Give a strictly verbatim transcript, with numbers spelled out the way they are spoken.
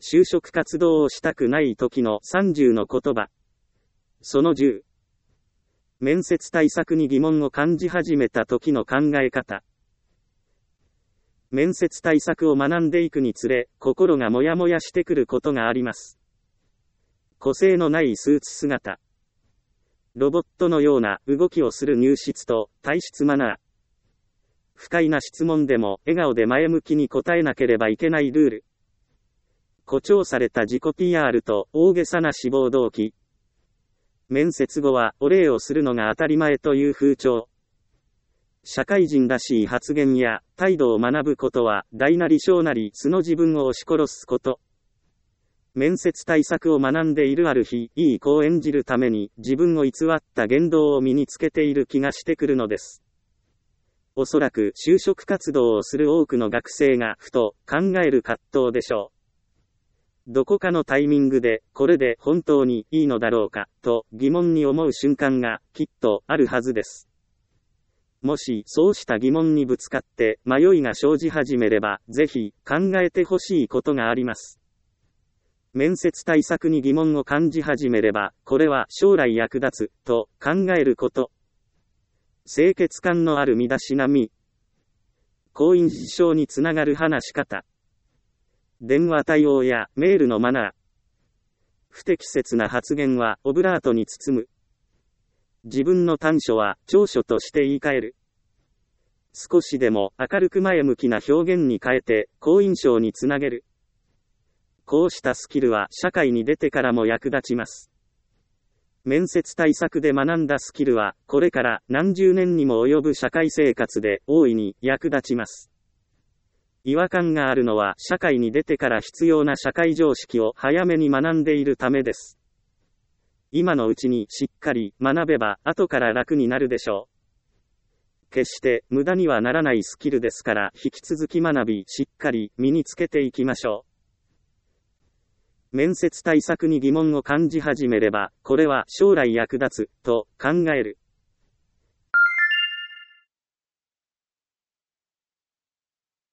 就職活動をしたくない時のさんじゅうの言葉。そのじゅう。面接対策に疑問を感じ始めた時の考え方。面接対策を学んでいくにつれ、心がもやもやしてくることがあります。個性のないスーツ姿。ロボットのような動きをする入室と体質マナー。不快な質問でも笑顔で前向きに答えなければいけないルール。誇張された自己 ピーアール と大げさな志望動機。面接後はお礼をするのが当たり前という風潮。社会人らしい発言や態度を学ぶことは大なり小なり素の自分を押し殺すこと。面接対策を学んでいるある日、いい子を演じるために自分を偽った言動を身につけている気がしてくるのです。おそらく就職活動をする多くの学生がふと考える葛藤でしょう。どこかのタイミングでこれで本当にいいのだろうかと疑問に思う瞬間がきっとあるはずです。もしそうした疑問にぶつかって迷いが生じ始めればぜひ考えてほしいことがあります。面接対策に疑問を感じ始めればこれは将来役立つと考えること。清潔感のある身だしなみ。好印象につながる話し方。電話対応やメールのマナー。不適切な発言はオブラートに包む。自分の短所は長所として言い換える。少しでも明るく前向きな表現に変えて好印象につなげる。こうしたスキルは社会に出てからも役立ちます。面接対策で学んだスキルはこれから何十年にも及ぶ社会生活で大いに役立ちます。違和感があるのは社会に出てから必要な社会常識を早めに学んでいるためです。今のうちにしっかり学べば後から楽になるでしょう。決して無駄にはならないスキルですから引き続き学びしっかり身につけていきましょう。面接対策に疑問を感じ始めればこれは将来役立つと考える。